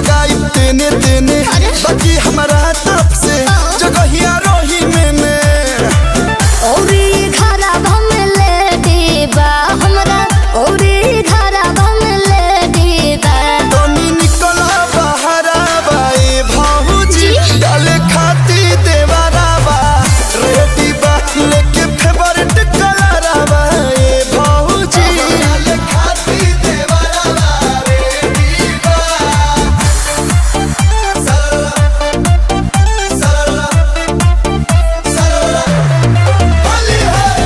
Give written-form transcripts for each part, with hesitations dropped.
लगाई तेने तेने बाकी हमारा तब से जगहिया रोही मैंने औरी घरा भम ले दीबा हमरा औरी घरा भम ले दीबा तनी निकला बहरा बाए भाऊजी डाले खाती देवारा बा रेडी बा लेके फेवरेट कलरा बाए भाऊजी डाले खाती देवारा बा रेडी बा सरला होली है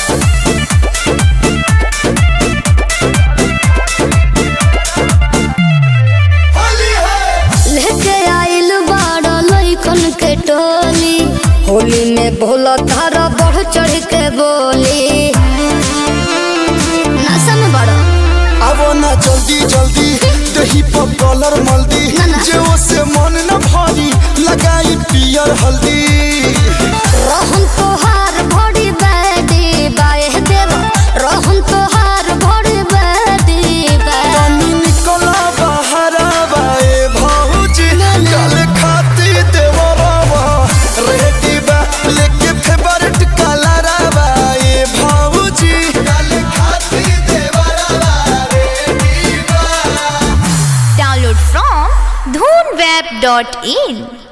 होली है लेके आइल बाड़ा लइकन के टोली होली में भोला तारा बढ़ चढ़ के बोली नशा में बाड़ा आवो ना जल्दी जल्दी दही पर कलर मल्दी जो से मन न भारी लगाई पियर हल्दी रहन तोहार भड़ी बैदी बाए देवा रहन तोहार भड़ी बैदी बाए तनी निकला बहरा बाए भाऊजी गल खाती देवरवा रेडी बा लेके फेवरेट कलरा बाए भाऊजी गल खाती देवरवा रेडी बा Download from dhoonweb.in